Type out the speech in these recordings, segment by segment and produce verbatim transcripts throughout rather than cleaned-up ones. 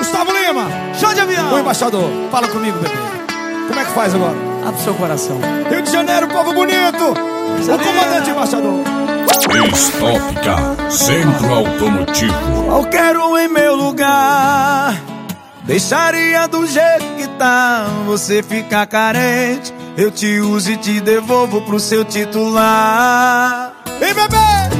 Gustavo Lima, show de avião. o embaixador. Fala comigo, bebê. Como é que faz agora? Abre seu coração. Rio de Janeiro, povo bonito. O comandante embaixador. Estópica, Centro Automotivo. Qualquer um em meu lugar deixaria do jeito que tá. Você fica carente, eu te uso e te devolvo pro seu titular. Vem, bebê!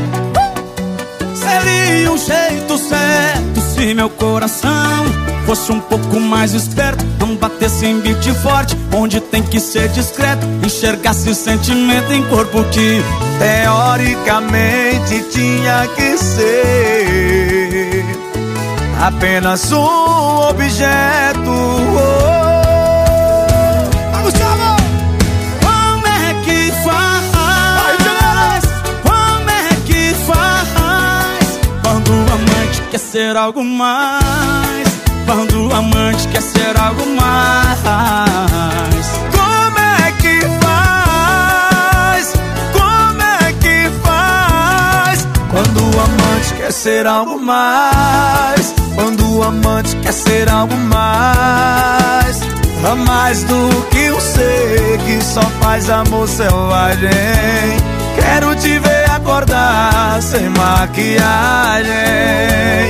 Seria um jeito certo se meu coração fosse um pouco mais esperto, não batesse em beat forte, onde tem que ser discreto, enxergasse sentimento em corpo que teoricamente tinha que ser apenas um objeto. Vai, Gustavo! Como é que faz? Como é que faz? Quando o amante quer ser algo mais, quando o amante quer ser algo mais. Como é que faz? Como é que faz? Quando o amante quer ser algo mais, quando o amante quer ser algo mais, a mais do que um ser que só faz amor selvagem. Quero te ver acordar sem maquiagem.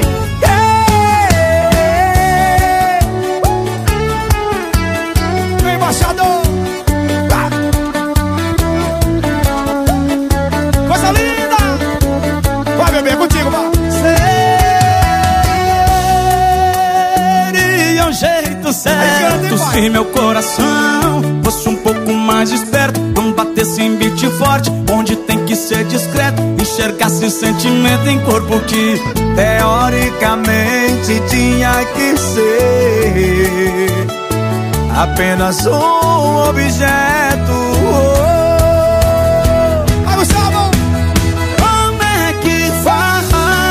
Embaixador! Tá. Coisa linda! Vai, bebê, é contigo, vai! Seria um jeito certo se meu coração fosse um pouco mais esperto, não batesse em beat forte, onde tem que ser discreto, enxergasse sentimento em corpo que teoricamente tinha que ser apenas um objeto. Vai, Gustavo! Como é que faz?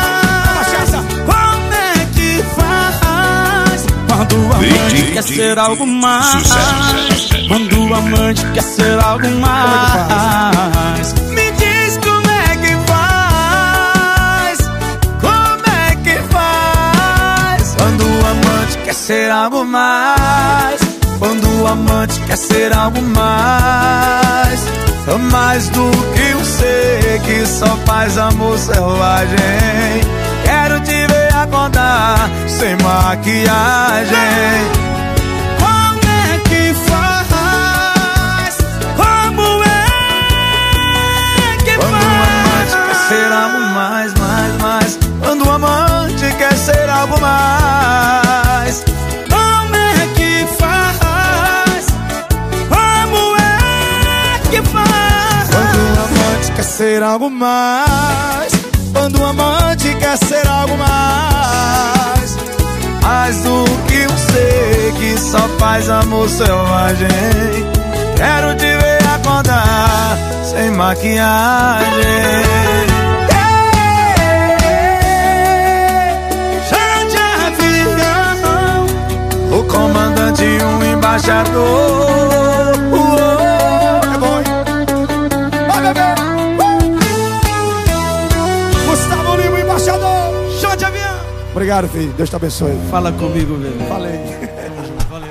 Como é que faz? Quando o amante quer ser algo mais, quando o amante quer ser algo mais. Me diz como é que faz, como é que faz? Quando o amante quer ser algo mais, quando o amante quer ser algo mais, mais do que um ser que só faz amor selvagem. Quero te ver acordar sem maquiagem. Como é que faz? Como é que Quando o amante quer faz? ser algo mais, mais, mais. Quando o amante quer ser algo mais. Como é que faz? Como é que faz? Quando o amante quer ser algo mais, quando o amante quer ser algo mais, mais do que um ser que só faz amor selvagem. Quero te ver acordar sem maquiagem. Chá de avião, O comandante e um embaixador. É bom, hein? Vai, bebê! Gustavo Lima, o embaixador! show de avião. Obrigado, filho. Deus te abençoe. Fala comigo, velho. Falei.